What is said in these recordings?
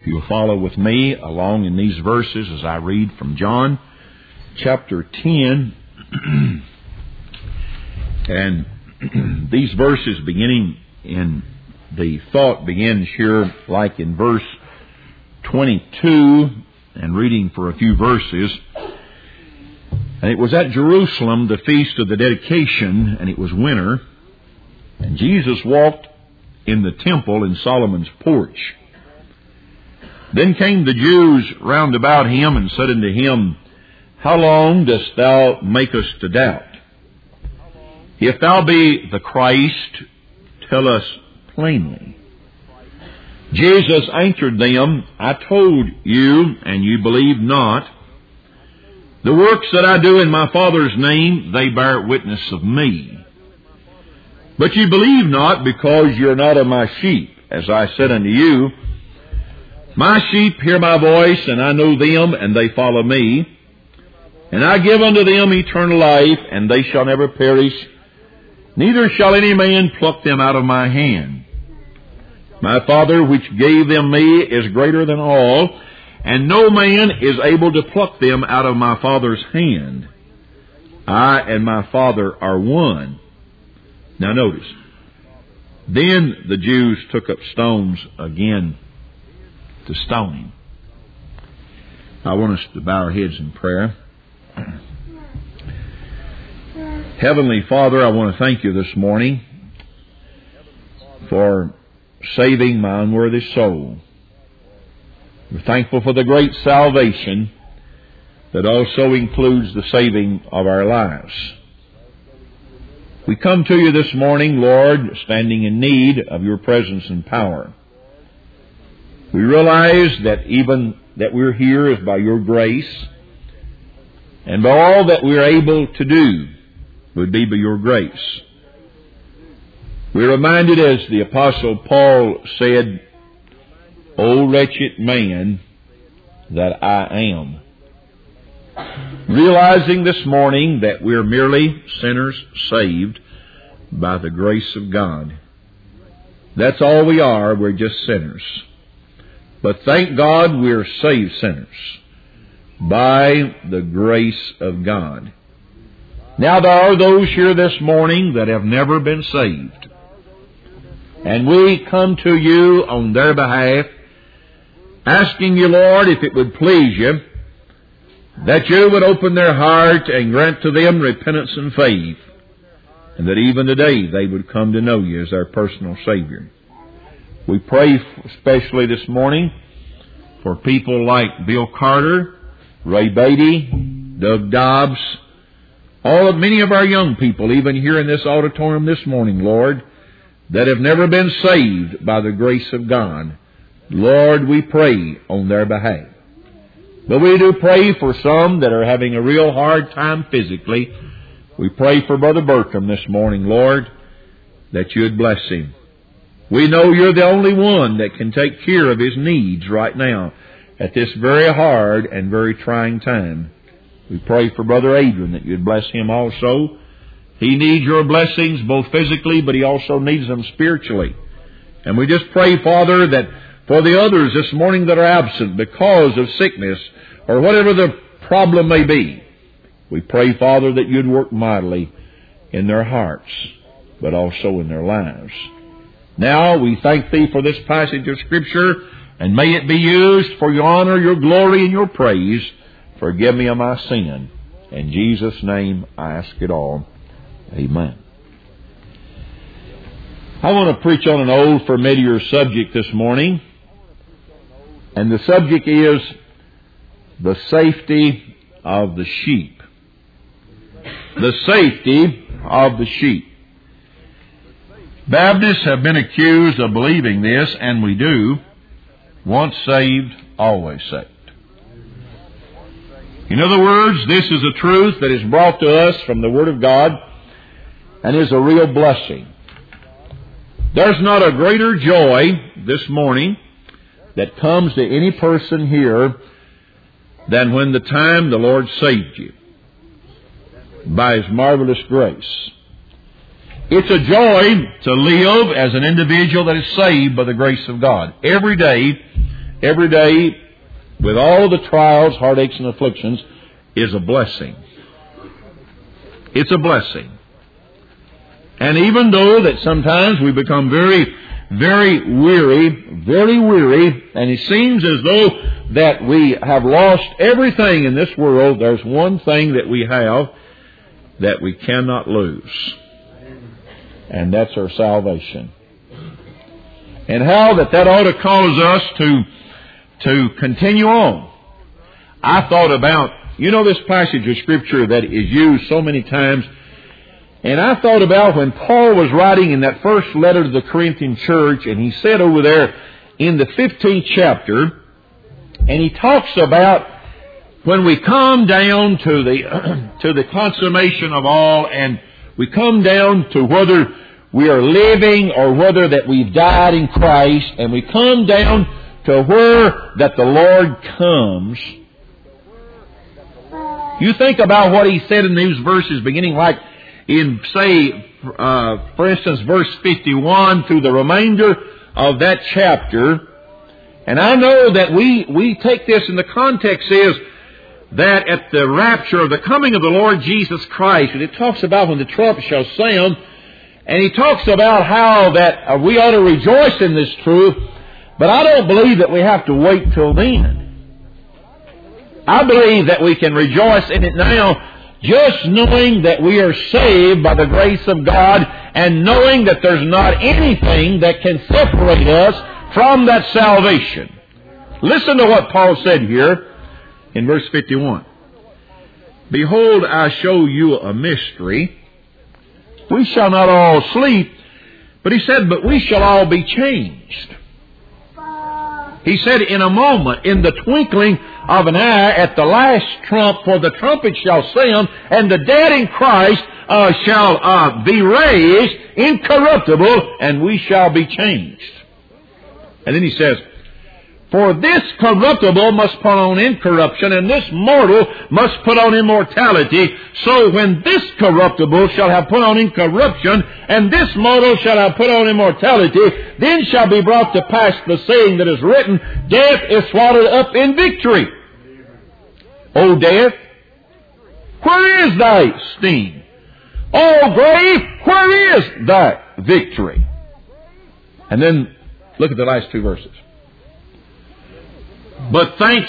If you'll follow with me along in these verses as I read from John chapter 10, and these verses beginning in the thought begins here like in verse 22, and reading for a few verses. And it was at Jerusalem, the feast of the dedication, and it was winter, and Jesus walked in the temple in Solomon's porch. Then came the Jews round about him and said unto him, How long dost thou make us to doubt? If thou be the Christ, tell us plainly. Jesus answered them, I told you, and you believe not. The works that I do in my Father's name, they bear witness of me. But you believe not, because you are not of my sheep. As I said unto you, my sheep hear my voice, and I know them, and they follow me. And I give unto them eternal life, and they shall never perish, neither shall any man pluck them out of my hand. My Father which gave them me is greater than all, and no man is able to pluck them out of my Father's hand. I and my Father are one. Now notice, then the Jews took up stones again to stone him. I want us to bow our heads in prayer. Heavenly Father, I want to thank you this morning for saving my unworthy soul. We're thankful for the great salvation that also includes the saving of our lives. We come to you this morning, Lord, standing in need of your presence and power. We realize that even that we're here is by your grace, and by all that we're able to do would be by your grace. We're reminded, as the Apostle Paul said, O wretched man that I am. Realizing this morning that we're merely sinners saved by the grace of God. That's all we are. We're just sinners. But thank God we're saved sinners by the grace of God. Now there are those here this morning that have never been saved. And we come to you on their behalf, asking you, Lord, if it would please you, that you would open their heart and grant to them repentance and faith, and that even today they would come to know you as their personal Savior. We pray especially this morning for people like Bill Carter, Ray Beatty, Doug Dobbs, many of our young people, even here in this auditorium this morning, Lord, that have never been saved by the grace of God. Lord, we pray on their behalf. But we do pray for some that are having a real hard time physically. We pray for Brother Bertram this morning, Lord, that you'd bless him. We know you're the only one that can take care of his needs right now at this very hard and very trying time. We pray for Brother Adrian that you'd bless him also. He needs your blessings both physically, but he also needs them spiritually. And we just pray, Father, that for the others this morning that are absent because of sickness or whatever the problem may be, we pray, Father, that you'd work mightily in their hearts, but also in their lives. Now we thank thee for this passage of Scripture, and may it be used for your honor, your glory, and your praise. Forgive me of my sin. In Jesus' name I ask it all. Amen. I want to preach on an old familiar subject this morning, and the subject is the safety of the sheep. The safety of the sheep. Baptists have been accused of believing this, and we do. Once saved, always saved. In other words, this is a truth that is brought to us from the Word of God and is a real blessing. There's not a greater joy this morning that comes to any person here than when the time the Lord saved you by His marvelous grace. It's a joy to live as an individual that is saved by the grace of God. Every day every day, with all the trials, heartaches, and afflictions, is a blessing. It's a blessing. And even though that sometimes we become very weary, and it seems as though that we have lost everything in this world, there's one thing that we have that we cannot lose. And that's our salvation. And how that ought to cause us to continue on. I thought about, this passage of Scripture that is used so many times, and I thought about when Paul was writing in that first letter to the Corinthian church, and he said over there in the 15th chapter, and he talks about when we come down to the consummation of all, and we come down to whether we are living or whether that we've died in Christ, and we come down to where that the Lord comes. You think about what he said in these verses, beginning like in, say, for instance, verse 51 through the remainder of that chapter. And I know that we take this in the context is that at the rapture of the coming of the Lord Jesus Christ, and it talks about when the trumpet shall sound, and he talks about how that we ought to rejoice in this truth, but I don't believe that we have to wait till then. I believe that we can rejoice in it now, just knowing that we are saved by the grace of God, and knowing that there's not anything that can separate us from that salvation. Listen to what Paul said here in verse 51. Behold, I show you a mystery. We shall not all sleep, but he said, but we shall all be changed. He said, in a moment, in the twinkling of an eye, at the last trump, for the trumpet shall sound, and the dead in Christ shall be raised incorruptible, and we shall be changed. And then he says, for this corruptible must put on incorruption, and this mortal must put on immortality. So when this corruptible shall have put on incorruption, and this mortal shall have put on immortality, then shall be brought to pass the saying that is written, death is swallowed up in victory. O death, where is thy sting? O grave, where is thy victory? And then look at the last two verses. But thanks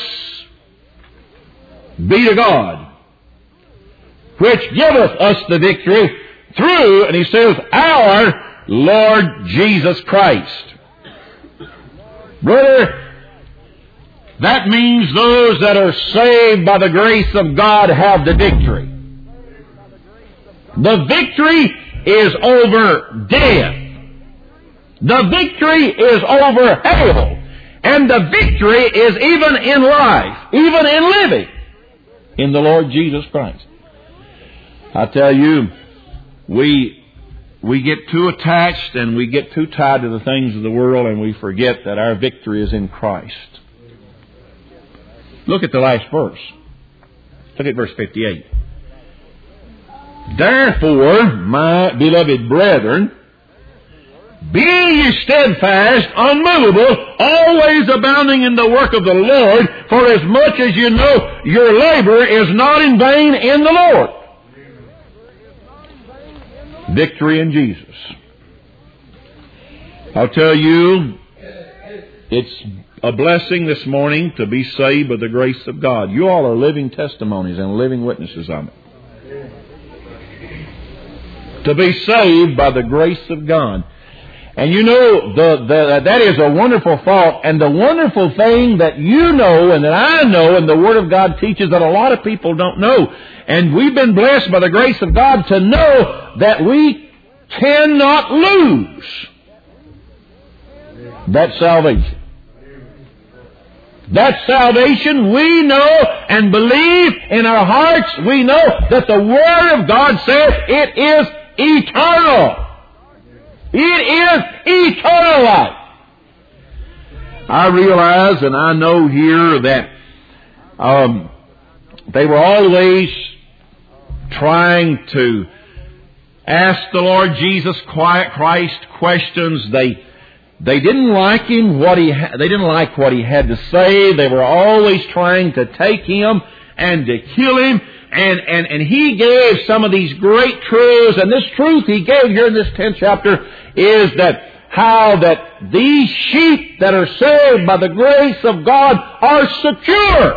be to God, which giveth us the victory through, and he says, our Lord Jesus Christ. Brother, that means those that are saved by the grace of God have the victory. The victory is over death. The victory is over hell. And the victory is even in life, even in living in the Lord Jesus Christ. I tell you, we get too attached and we get too tied to the things of the world, and we forget that our victory is in Christ. Look at the last verse. Look at verse 58. Therefore, my beloved brethren, be ye steadfast, unmovable, always abounding in the work of the Lord, for as much as you know your labor is not in vain in the Lord. Victory in Jesus. I'll tell you, it's a blessing this morning to be saved by the grace of God. You all are living testimonies and living witnesses of it. To be saved by the grace of God. And you know, that is a wonderful thought. And the wonderful thing that you know and that I know and the Word of God teaches that a lot of people don't know. And we've been blessed by the grace of God to know that we cannot lose that salvation. That salvation we know and believe in our hearts. We know that the Word of God says it is eternal. It is eternal life. I realize and I know here that they were always trying to ask the Lord Jesus Christ questions. They didn't like him, they didn't like what he had to say. They were always trying to take him and to kill him. And he gave some of these great truths. And this truth he gave here in this 10th chapter is that how that these sheep that are saved by the grace of God are secure.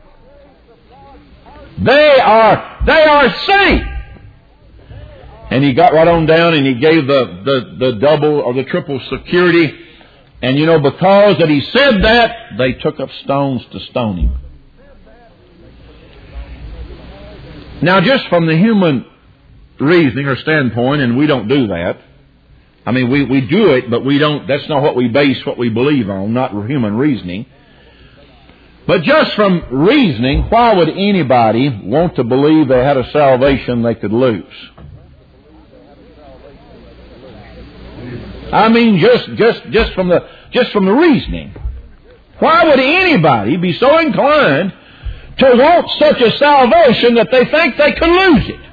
They are safe. And he got right on down and he gave the double or the triple security. And you know, because that he said that, they took up stones to stone him. Now, just from the human reasoning or standpoint, and we don't do that. I mean, we do it, but we don't, that's not what we base what we believe on, not human reasoning. But just from reasoning, why would anybody want to believe they had a salvation they could lose? I mean, just from the reasoning. Why would anybody be so inclined to want such a salvation that they think they can lose it?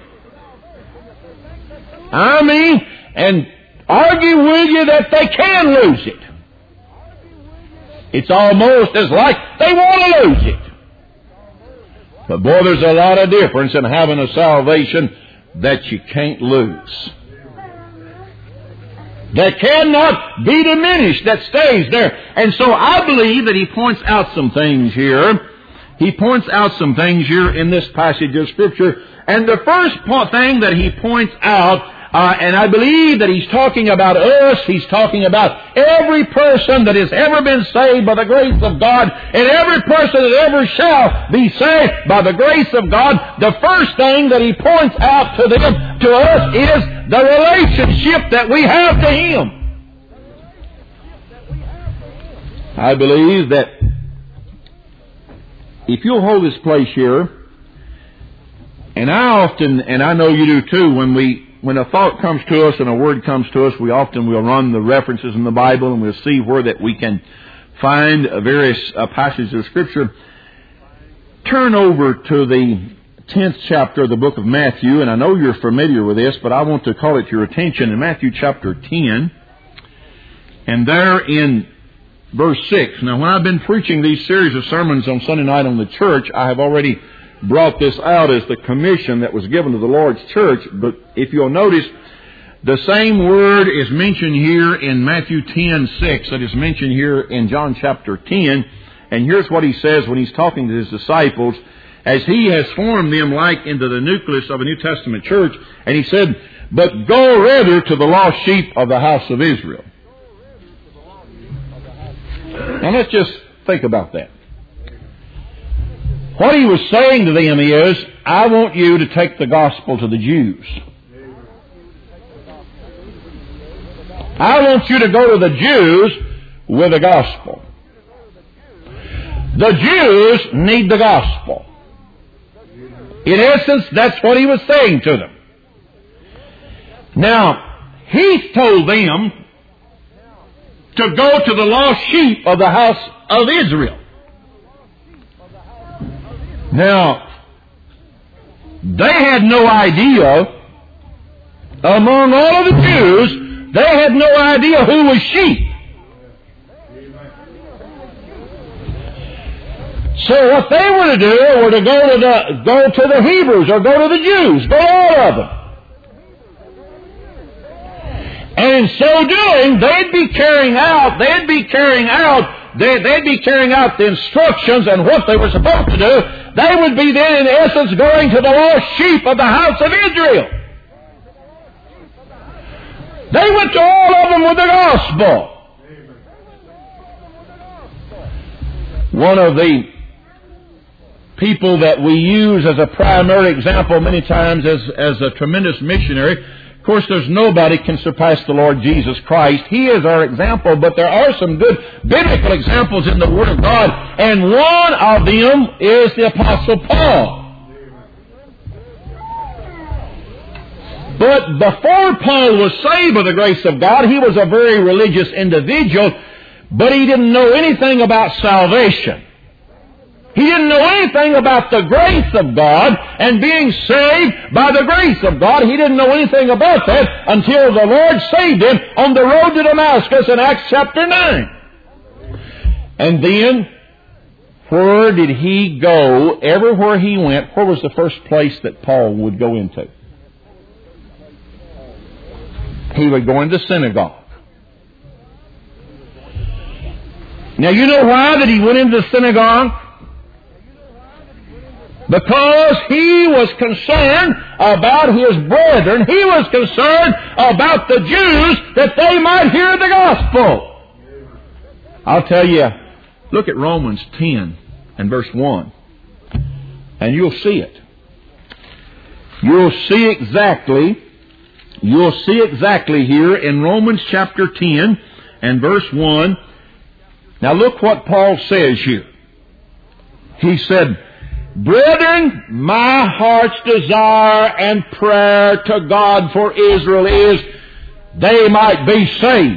I mean, and argue with you that they can lose it. It's almost as like they want to lose it. But boy, there's a lot of difference in having a salvation that you can't lose. That cannot be diminished, that stays there. And so I believe that he points out some things here. He points out some things here in this passage of Scripture. And the first thing that he points out, and I believe that he's talking about us, he's talking about every person that has ever been saved by the grace of God, and every person that ever shall be saved by the grace of God. The first thing that he points out to them, to us, is the relationship that we have to him. I believe that if you'll hold this place here, and I often, and I know you do too, when a thought comes to us and a word comes to us, we often will run the references in the Bible and we'll see where that we can find various passages of Scripture. Turn over to the 10th chapter of the book of Matthew, and I know you're familiar with this, but I want to call it to your attention in Matthew chapter 10, and there in verse 6. Now, when I've been preaching these series of sermons on Sunday night on the church, I have already brought this out as the commission that was given to the Lord's church. But if you'll notice, the same word is mentioned here in Matthew 10:6 that is mentioned here in John chapter 10. And here's what he says when he's talking to his disciples, as he has formed them like into the nucleus of a New Testament church. And he said, but go rather to the lost sheep of the house of Israel. Now let's just think about that. What he was saying to them is, I want you to take the gospel to the Jews. I want you to go to the Jews with the gospel. The Jews need the gospel. In essence, that's what he was saying to them. Now, he told them to go to the lost sheep of the house of Israel. Now, they had no idea, among all of the Jews, they had no idea who was sheep. So what they were to do were to go to the Hebrews or go to the Jews, go to all of them. And in so doing, they'd be carrying out the instructions and what they were supposed to do. They would be then, in essence, going to the lost sheep of the house of Israel. They went to all of them with the gospel. One of the people that we use as a primary example many times as a tremendous missionary, of course, there's nobody can surpass the Lord Jesus Christ. He is our example, but there are some good biblical examples in the Word of God, and one of them is the Apostle Paul. But before Paul was saved by the grace of God, he was a very religious individual, but he didn't know anything about salvation. He didn't know anything about the grace of God and being saved by the grace of God. He didn't know anything about that until the Lord saved him on the road to Damascus in Acts chapter 9. And then, where did he go? Everywhere he went, where was the first place that Paul would go into? He would go into synagogue. Now, you know why that he went into the synagogue? Because he was concerned about his brethren. He was concerned about the Jews, that they might hear the gospel. I'll tell you, look at Romans 10 and verse 1, and you'll see it. You'll see exactly here in Romans chapter 10 and verse 1. Now look what Paul says here. He said, "Brethren, my heart's desire and prayer to God for Israel is they might be saved."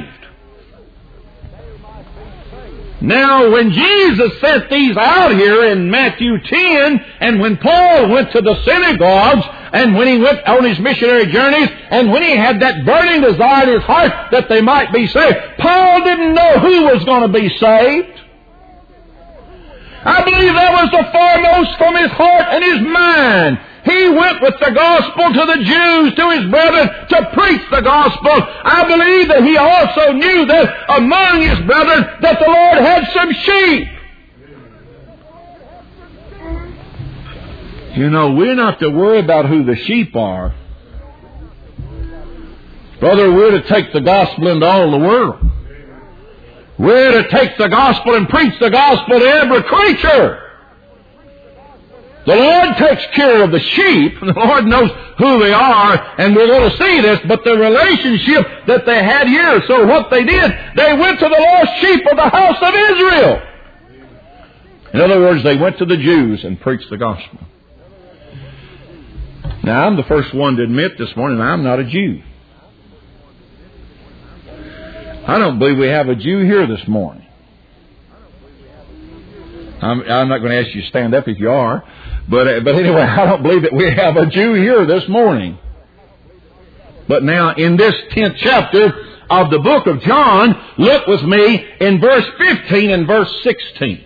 Now, when Jesus sent these out here in Matthew 10, and when Paul went to the synagogues, and when he went on his missionary journeys, and when he had that burning desire in his heart that they might be saved, Paul didn't know who was going to be saved. I believe that was the foremost from his heart and his mind. He went with the gospel to the Jews, to his brethren, to preach the gospel. I believe that he also knew that among his brethren that the Lord had some sheep. You know, we're not to worry about who the sheep are. Brother, we're to take the gospel into all the world. We're to take the gospel and preach the gospel to every creature. The Lord takes care of the sheep. The Lord knows who they are, and we're going to see this, but the relationship that they had here. So what they did, they went to the lost sheep of the house of Israel. In other words, they went to the Jews and preached the gospel. Now, I'm the first one to admit this morning, I'm not a Jew. I don't believe we have a Jew here this morning. I'm not going to ask you to stand up if you are. But anyway, I don't believe that we have a Jew here this morning. But now, in this 10th chapter of the book of John, look with me in verse 15 and verse 16.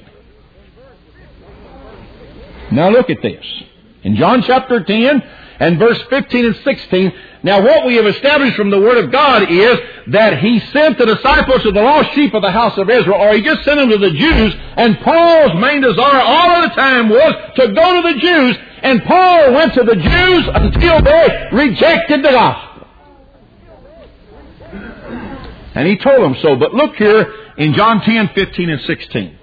Now look at this. In John chapter 10 and verse 15 and 16, now what we have established from the Word of God is that He sent the disciples to the lost sheep of the house of Israel, or He just sent them to the Jews, and Paul's main desire all of the time was to go to the Jews, and Paul went to the Jews until they rejected the gospel. And he told them so. But look here in John 10, 15 and 16.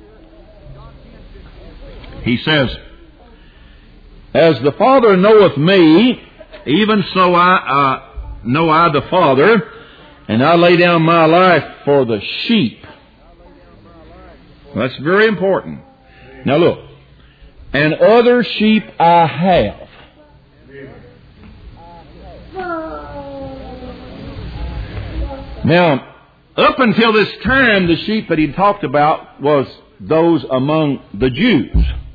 He says, "As the Father knoweth me, even so know I the Father, and I lay down my life for the sheep." That's very important. Now look. "And other sheep I have." Now, up until this time, the sheep that he talked about was those among the Jews.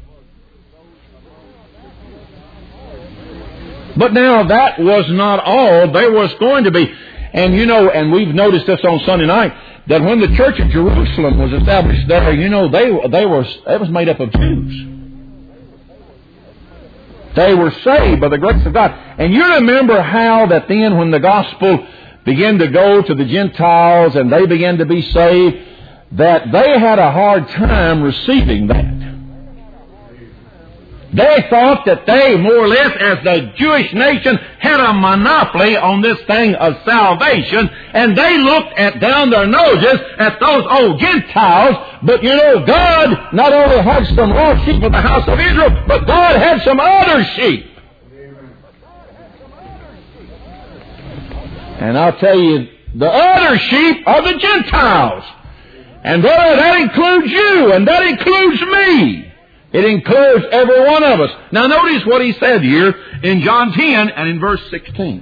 But now that was not all. There was going to be, and you know, and we've noticed this on Sunday night, that when the church of Jerusalem was established there, you know, it was made up of Jews. They were saved by the grace of God. And you remember how that then when the gospel began to go to the Gentiles and they began to be saved, that they had a hard time receiving that. They thought that they, more or less, as the Jewish nation, had a monopoly on this thing of salvation, and they looked down their noses at those old Gentiles. But you know, God not only had some lost sheep of the house of Israel, but God had some other sheep. And I'll tell you, the other sheep are the Gentiles. And brother, that includes you, and that includes me. It includes every one of us. Now notice what he said here in John 10 and in verse 16.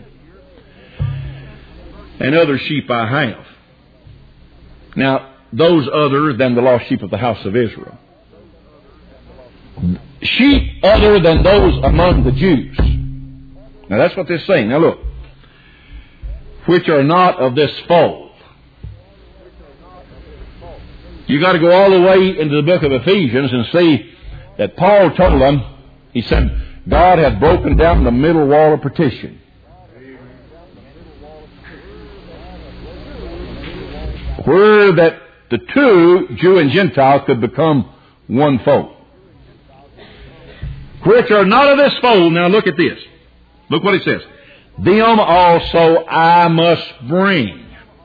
"And other sheep I have." Now, those other than the lost sheep of the house of Israel. sheep other than those among the Jews. Now that's what they're saying. Now look. Which are not of this fold. You got to go all the way into the book of Ephesians and see that Paul told them, he said, God hath broken down the middle wall of partition. Where that the two, Jew and Gentile, could become one fold. Which are not of this fold. Now look at this. Look what it says. Them also I must bring.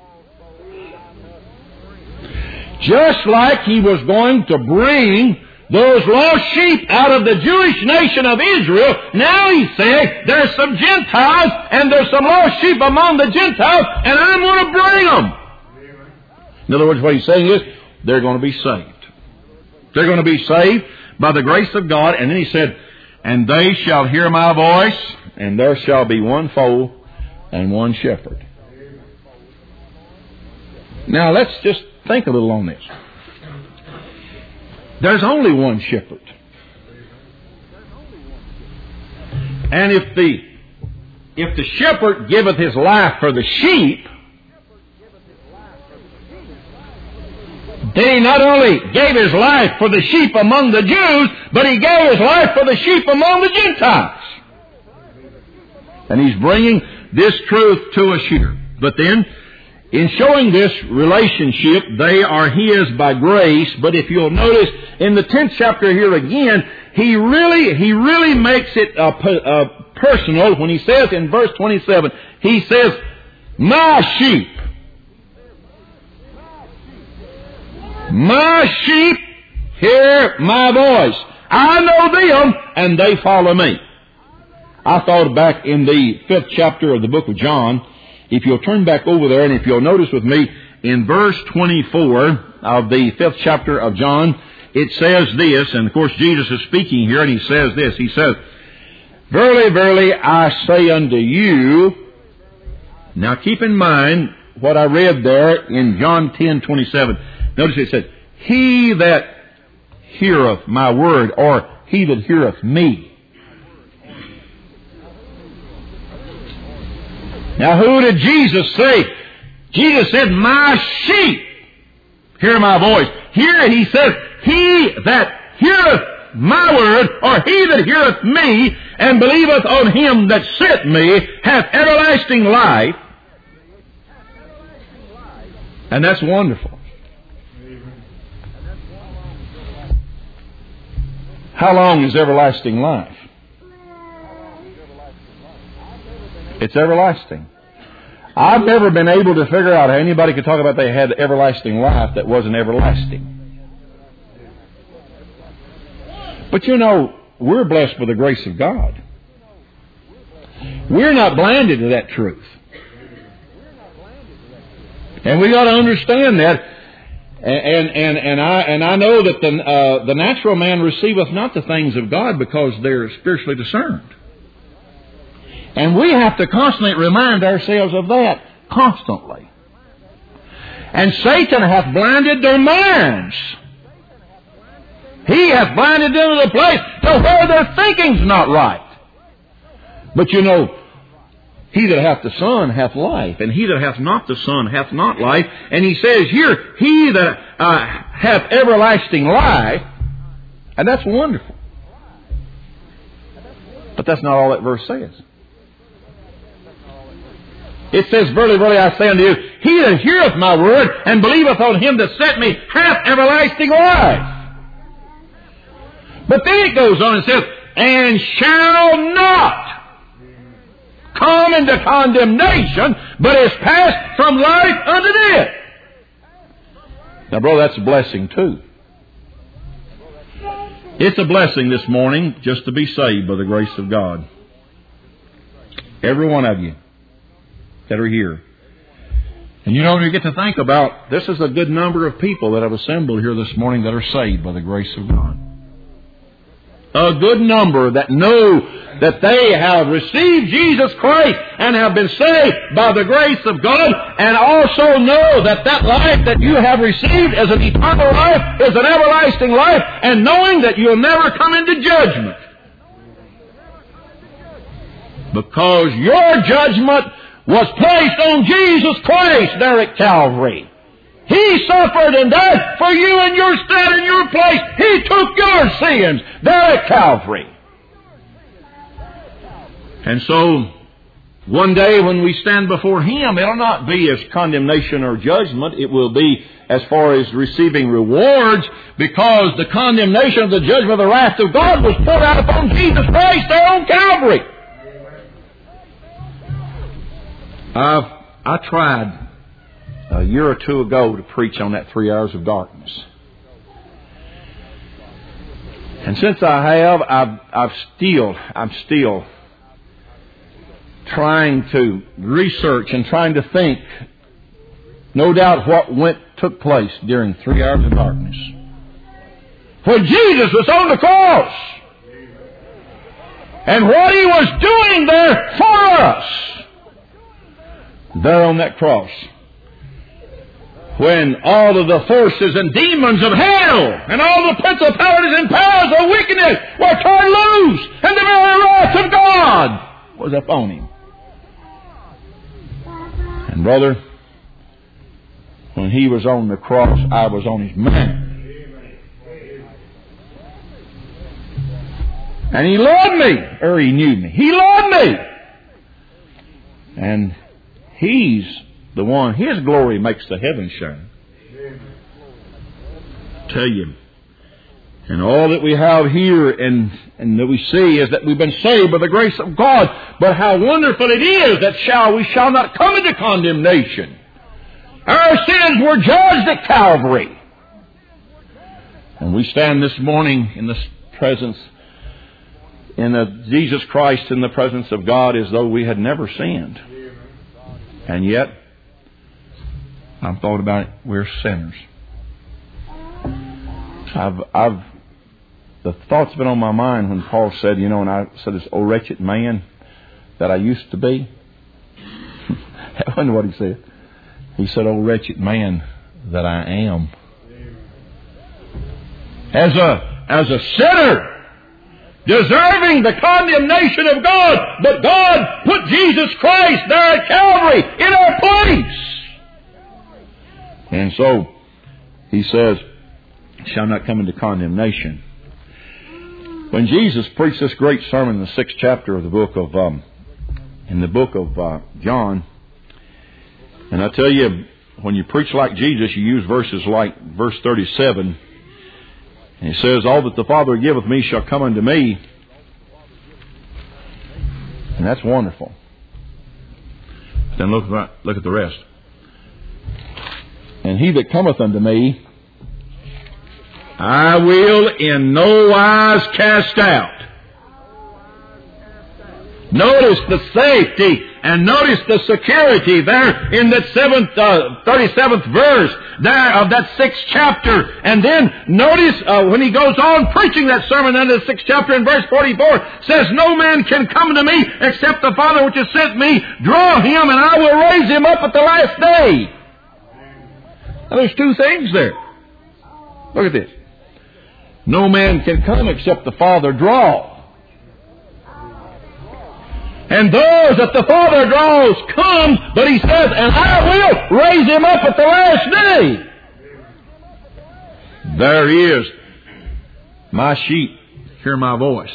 Just like he was going to bring those lost sheep out of the Jewish nation of Israel, now he's saying there's some Gentiles and there's some lost sheep among the Gentiles, and I'm going to bring them. In other words, what he's saying is they're going to be saved. They're going to be saved by the grace of God. And then he said, and they shall hear my voice, and there shall be one fold and one shepherd. Now let's just think a little on this. There's only one shepherd. And if the shepherd giveth his life for the sheep, then he not only gave his life for the sheep among the Jews, but he gave his life for the sheep among the Gentiles. And he's bringing this truth to us here. But then, in showing this relationship, they are his by grace. But if you'll notice, in the 10th chapter here again, he really makes it personal when he says in verse 27, he says, my sheep. My sheep hear my voice. I know them, and they follow me. I thought back in the 5th chapter of the book of John, if you'll turn back over there, and if you'll notice with me, in verse 24 of the 5th chapter of John, it says this, and of course Jesus is speaking here, and he says this. He says, verily, verily, I say unto you. Now keep in mind what I read there in John 10:27. Notice it said, he that heareth my word, or he that heareth me. Now who did Jesus say? Jesus said, my sheep hear my voice. Here he says, he that heareth my word, or he that heareth me, and believeth on him that sent me, hath everlasting life. And that's wonderful. How long is everlasting life? It's everlasting. I've never been able to figure out how anybody could talk about they had everlasting life that wasn't everlasting. But you know, we're blessed with the grace of God. We're not blinded to that truth. And we got to understand that. And I know that the natural man receiveth not the things of God because they're spiritually discerned. And we have to constantly remind ourselves of that. Constantly. And Satan hath blinded their minds. He hath blinded them to the place to where their thinking's not right. But you know, he that hath the Son hath life, and he that hath not the Son hath not life. And he says here, he that hath everlasting life, and that's wonderful. But that's not all that verse says. It says, verily, verily, I say unto you, he that heareth my word and believeth on him that sent me hath everlasting life. But then it goes on and says, and shall not come into condemnation, but is passed from life unto death. Now, brother, that's a blessing too. It's a blessing this morning just to be saved by the grace of God. Every one of you that are here. And you know, when you get to think about, this is a good number of people that have assembled here this morning that are saved by the grace of God. a good number that know that they have received Jesus Christ and have been saved by the grace of God, and also know that that life that you have received is an eternal life, is an everlasting life, and knowing that you'll never come into judgment. Because your judgment was placed on Jesus Christ there at Calvary. He suffered and died for you in your stead, in your place. He took your sins there at Calvary. And so, one day when we stand before Him, it'll not be as condemnation or judgment. It will be as far as receiving rewards, because the condemnation of the judgment of the wrath of God was poured out upon Jesus Christ there on Calvary. I tried a year or two ago to preach on that 3 hours of darkness. And since I have, I'm still trying to research and trying to think, no doubt, what took place during 3 hours of darkness. When Jesus was on the cross. And what He was doing there for us. There on that cross. When all of the forces and demons of hell and all the principalities and powers of wickedness were turned loose, and the very wrath of God was upon Him. And brother, when He was on the cross, I was on His mind. And He loved me, or He knew me. He loved me. And He's the one, His glory makes the heavens shine. Tell you. And all that we have here and that we see is that we've been saved by the grace of God. But how wonderful it is that we shall not come into condemnation. Our sins were judged at Calvary. And we stand this morning in the presence, Jesus Christ, in the presence of God, as though we had never sinned. And yet, I've thought about it, we're sinners. The thought's been on my mind when Paul said, and I said this, "O wretched man that I used to be." I wonder what he said. He said, "O wretched man that I am." As a sinner, deserving the condemnation of God, but God put Jesus Christ there at Calvary in our place. And so, he says, shall not come into condemnation. When Jesus preached this great sermon in the 6th chapter of the book of John, and I tell you, when you preach like Jesus, you use verses like verse 37. And He says, all that the Father giveth me shall come unto me. And that's wonderful. Then look at the rest. And he that cometh unto me, I will in no wise cast out. Notice the safety and notice the security there in that 37th verse there of that 6th chapter. And then notice when he goes on preaching that sermon in the 6th chapter in verse 44, says, no man can come to me except the Father which has sent me draw him, and I will raise him up at the last day. Now there's two things there. Look at this. No man can come except the Father draw. And those that the Father draws come, but he says, and I will raise him up at the last day. There he is. My sheep hear my voice.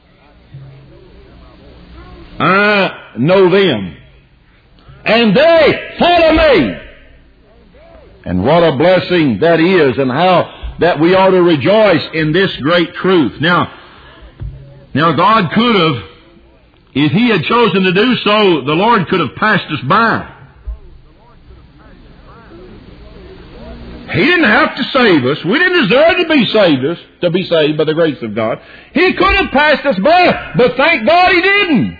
I know them. And they follow me. And what a blessing that is, and how that we ought to rejoice in this great truth. Now God could have, if He had chosen to do so, the Lord could have passed us by. He didn't have to save us. We didn't deserve to be saved by the grace of God. He could have passed us by, but thank God He didn't.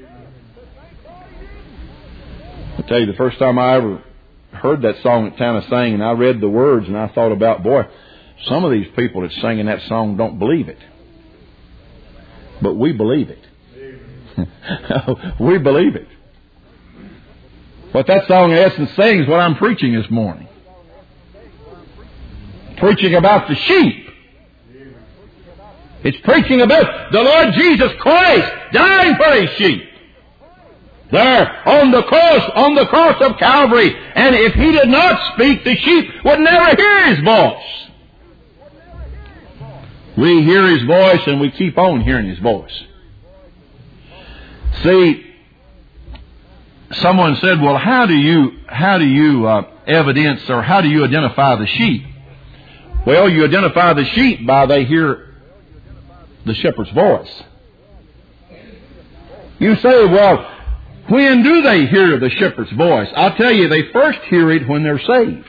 I'll tell you, the first time I ever heard that song that Tana sang, and I read the words, and I thought about, boy, some of these people that's singing that song don't believe it. But we believe it. We believe it. What that song in essence saying is what I'm preaching this morning. Preaching about the sheep. It's preaching about the Lord Jesus Christ dying for His sheep. There on the cross of Calvary. And if He did not speak, the sheep would never hear His voice. We hear His voice and we keep on hearing His voice. See, someone said, well, how do you evidence or how do you identify the sheep? Well, you identify the sheep by they hear the shepherd's voice. You say, well, when do they hear the shepherd's voice? I'll tell you, they first hear it when they're saved.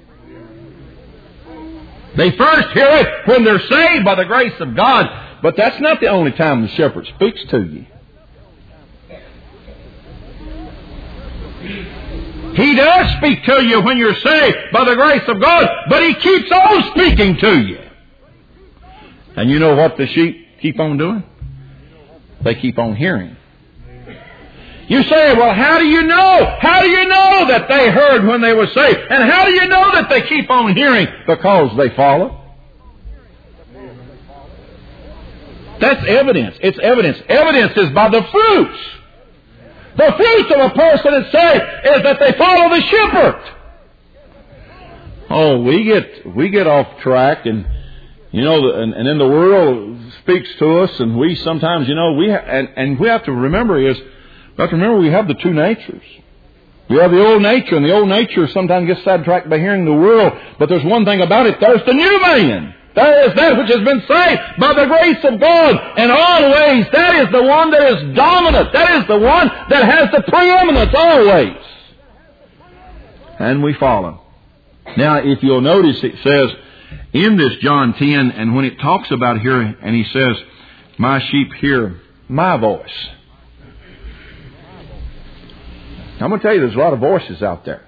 They first hear it when they're saved by the grace of God. But that's not the only time the shepherd speaks to you. He does speak to you when you're saved by the grace of God, but He keeps on speaking to you. And you know what the sheep keep on doing? They keep on hearing. You say, well, how do you know? How do you know that they heard when they were saved? And how do you know that they keep on hearing? Because they follow. That's evidence. It's evidence. Evidence is by the fruits. The fruits of a person that's saved is that they follow the shepherd. Oh, we get off track, and you know, and then the world speaks to us, and we sometimes, you know, we have to remember we have the two natures. We have the old nature, and the old nature sometimes gets sidetracked by hearing the world. But there's one thing about it: there's the new man. That is that which has been saved by the grace of God. And always, that is the one that is dominant. That is the one that has the preeminence always. And we follow. Now, if you'll notice, it says in this John 10, and when it talks about here, and He says, my sheep hear my voice. I'm going to tell you, there's a lot of voices out there.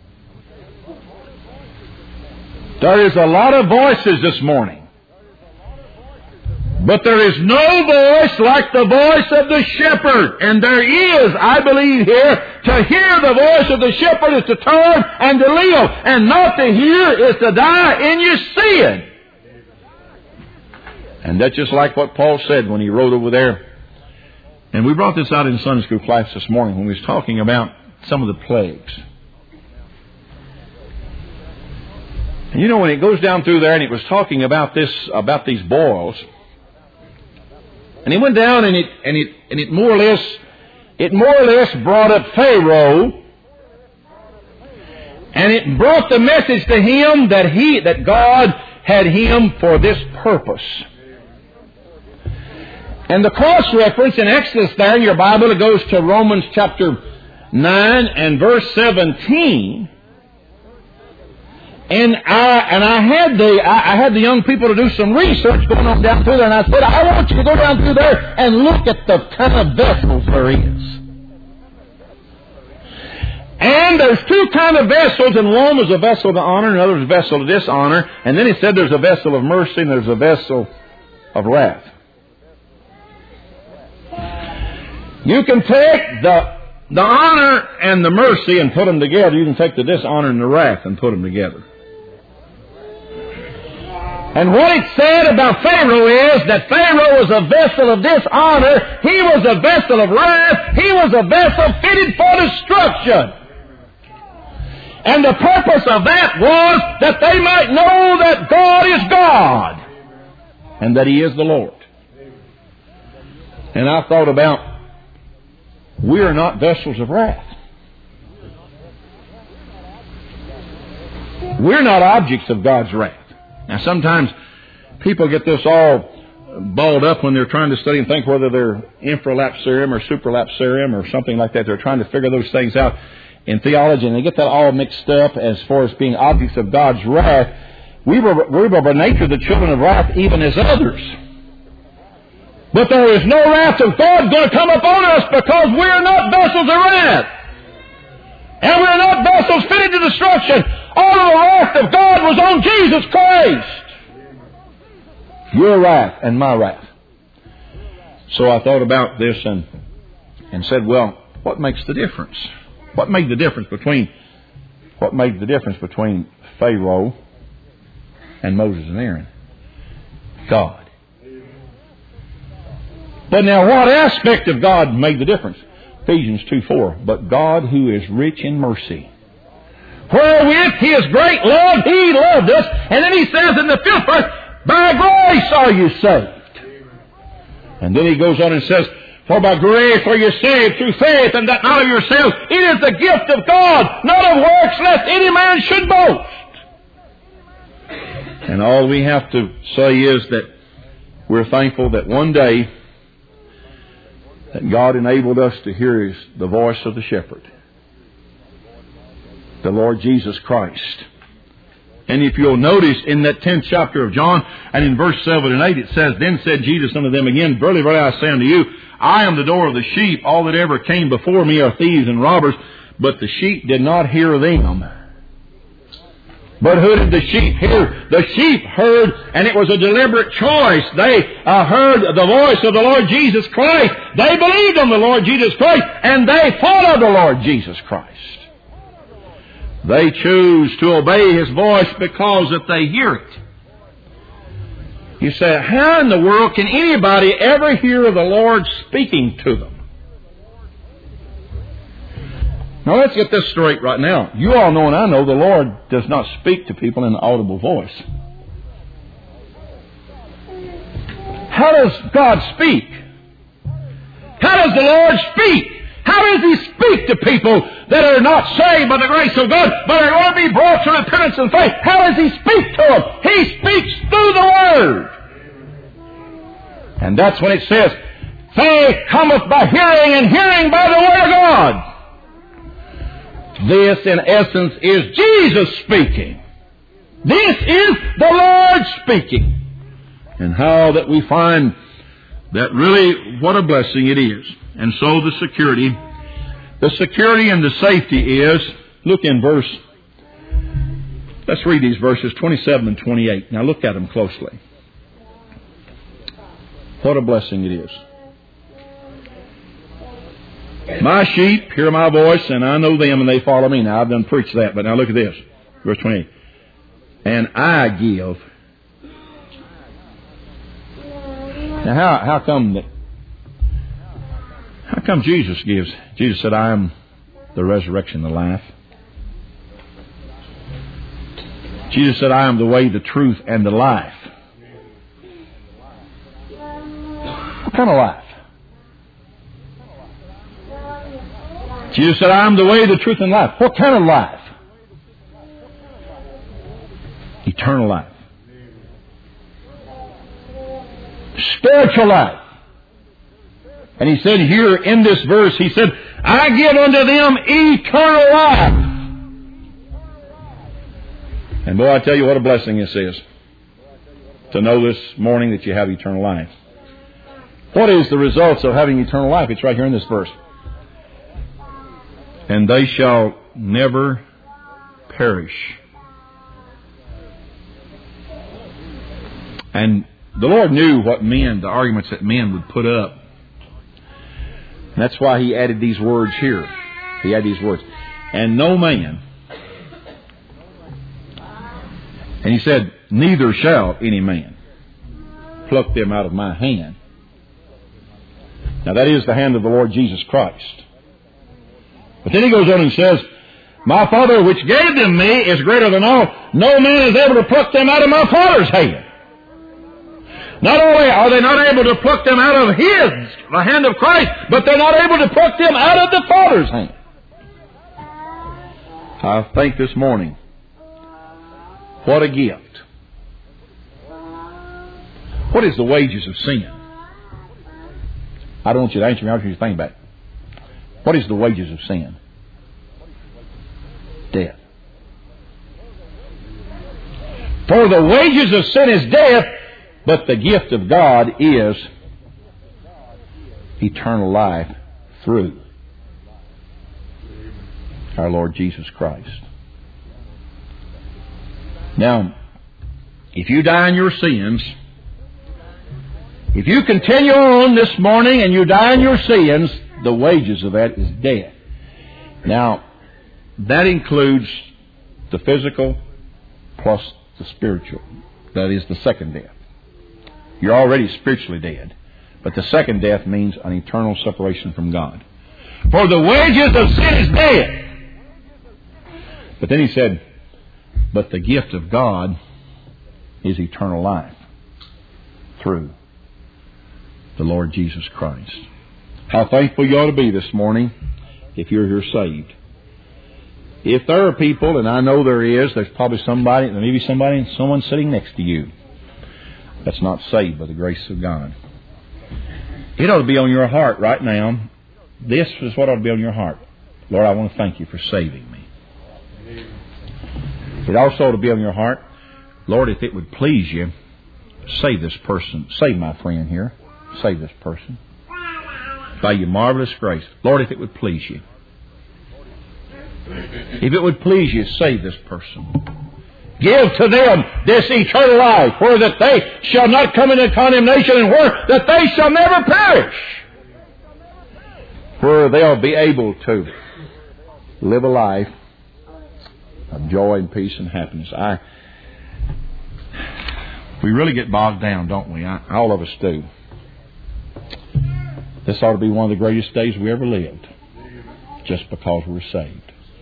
There is a lot of voices this morning. But there is no voice like the voice of the shepherd. And there is, I believe here, to hear the voice of the shepherd is to turn and to live. And not to hear is to die in your sin. And that's just like what Paul said when he wrote over there. And we brought this out in Sunday school class this morning when we was talking about some of the plagues. And you know, when it goes down through there, and it was talking about these boils, and he went down and it more or less brought up Pharaoh, and it brought the message to him that God had him for this purpose. And the cross reference in Exodus there in your Bible, it goes to Romans chapter 9 and verse 17. And I had the young people to do some research going on down through there, and I said, I want you to go down through there and look at the kind of vessels there is. And there's two kind of vessels, and one was a vessel to honor, and another was a vessel to dishonor. And then he said there's a vessel of mercy and there's a vessel of wrath. You can take the honor and the mercy and put them together. You can take the dishonor and the wrath and put them together. And what it said about Pharaoh is that Pharaoh was a vessel of dishonor. He was a vessel of wrath. He was a vessel fitted for destruction. And the purpose of that was that they might know that God is God and that He is the Lord. And I thought about, we are not vessels of wrath. We're not objects of God's wrath. Now, sometimes people get this all balled up when they're trying to study and think whether they're infralapsarium or supralapsarium or something like that. They're trying to figure those things out in theology, and they get that all mixed up as far as being objects of God's wrath. We were by nature the children of wrath, even as others. But there is no wrath of God going to come upon us because we are not vessels of wrath. And we are not vessels fitted to destruction. All of the wrath of God was on Jesus Christ. Your wrath and my wrath. So I thought about this and said, well, what makes the difference? What made the difference between Pharaoh and Moses and Aaron? God. But now what aspect of God made the difference? Ephesians 2:4. But God, who is rich in mercy, wherewith His great love He loved us. And then He says in the 5th verse, by grace are you saved. And then He goes on and says, for by grace are you saved through faith, and that not of yourselves. It is the gift of God, not of works, lest any man should boast. And all we have to say is that we're thankful that one day that God enabled us to hear the voice of the shepherd, the Lord Jesus Christ. And if you'll notice in that 10th chapter of John, and in verse 7 and 8, it says, then said Jesus unto them again, verily, verily, I say unto you, I am the door of the sheep. All that ever came before me are thieves and robbers, but the sheep did not hear them. But who did the sheep hear? The sheep heard, and it was a deliberate choice. They heard the voice of the Lord Jesus Christ. They believed on the Lord Jesus Christ, and they followed the Lord Jesus Christ. They choose to obey His voice because that they hear it. You say, how in the world can anybody ever hear the Lord speaking to them? Now let's get this straight right now. You all know and I know the Lord does not speak to people in an audible voice. How does God speak? How does the Lord speak? How does He speak to people that are not saved by the grace of God, but are going to be brought to repentance and faith? How does He speak to them? He speaks through the Word. And that's when it says, faith cometh by hearing, and hearing by the Word of God. This, in essence, is Jesus speaking. This is the Lord speaking. And how that we find that really what a blessing it is. And so the security and the safety is, look in let's read these verses 27 and 28. Now look at them closely. What a blessing it is. My sheep hear my voice, and I know them, and they follow me. Now, I've done preached that, but now look at this. Verse 28. And I give. Now, how come Jesus gives? Jesus said, I am the resurrection, the life. Jesus said, I am the way, the truth, and the life. What kind of life? Jesus said, I am the way, the truth, and life. What kind of life? Eternal life. Spiritual life. And He said here in this verse, He said, I give unto them eternal life. And boy, I tell you what a blessing this is. To know this morning that you have eternal life. What is the results of having eternal life? It's right here in this verse. And they shall never perish. And the Lord knew what the arguments that men would put up. And that's why He added these words here. He added these words. And no man. And He said, neither shall any man pluck them out of my hand. Now that is the hand of the Lord Jesus Christ. But then He goes on and says, my Father which gave them me is greater than all. No man is able to pluck them out of my Father's hand. Not only are they not able to pluck them out of the hand of Christ, but they're not able to pluck them out of the Father's hand. I think this morning, what a gift. What is the wages of sin? I don't want you to answer me. I want you to think about it. What is the wages of sin? Death. For the wages of sin is death, but the gift of God is eternal life through our Lord Jesus Christ. Now, if you die in your sins, If you continue on this morning and you die in your sins, the wages of that is death. Now, that includes the physical plus the spiritual. That is the second death. You're already spiritually dead. But the second death means an eternal separation from God. For the wages of sin is death. But then he said, but the gift of God is eternal life through the Lord Jesus Christ. How thankful you ought to be this morning if you're here saved. If there are people, and I know there is, there's probably somebody, maybe someone sitting next to you that's not saved by the grace of God. It ought to be on your heart right now. This is what ought to be on your heart. Lord, I want to thank you for saving me. It also ought to be on your heart, Lord, if it would please you, save this person. Save my friend here. Save this person. By your marvelous grace. Lord, if it would please you. If it would please you, save this person. Give to them this eternal life, where that they shall not come into condemnation, and where that they shall never perish. Where they'll be able to live a life of joy and peace and happiness. We really get bogged down, don't we? All of us do. This ought to be one of the greatest days we ever lived, just because we're saved.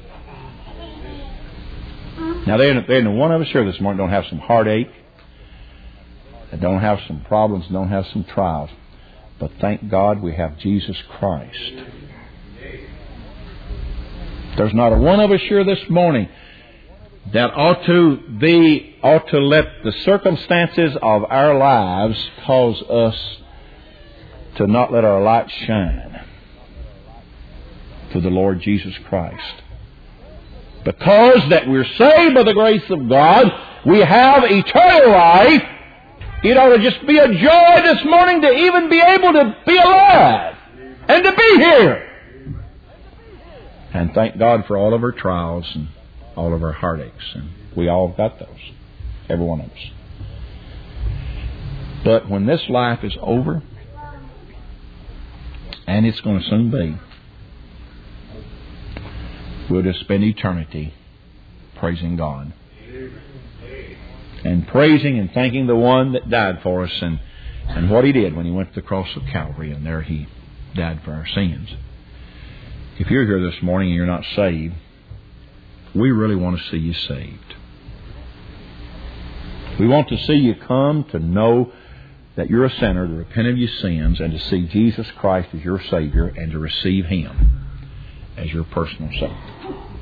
Now, there ain't one of us here this morning don't have some heartache, that don't have some problems, don't have some trials. But thank God we have Jesus Christ. There's not a one of us here this morning that ought to let the circumstances of our lives cause us to not let our light shine to the Lord Jesus Christ. Because that we're saved by the grace of God, we have eternal life. It ought to just be a joy this morning to even be able to be alive and to be here. And thank God for all of our trials and all of our heartaches. And we all got those. Every one of us. But when this life is over, and it's going to soon be, we'll just spend eternity praising God. And praising and thanking the one that died for us and what He did when He went to the cross of Calvary, and there He died for our sins. If you're here this morning and you're not saved, we really want to see you saved. We want to see you come to know that you're a sinner, to repent of your sins, and to see Jesus Christ as your Savior, and to receive Him as your personal Savior.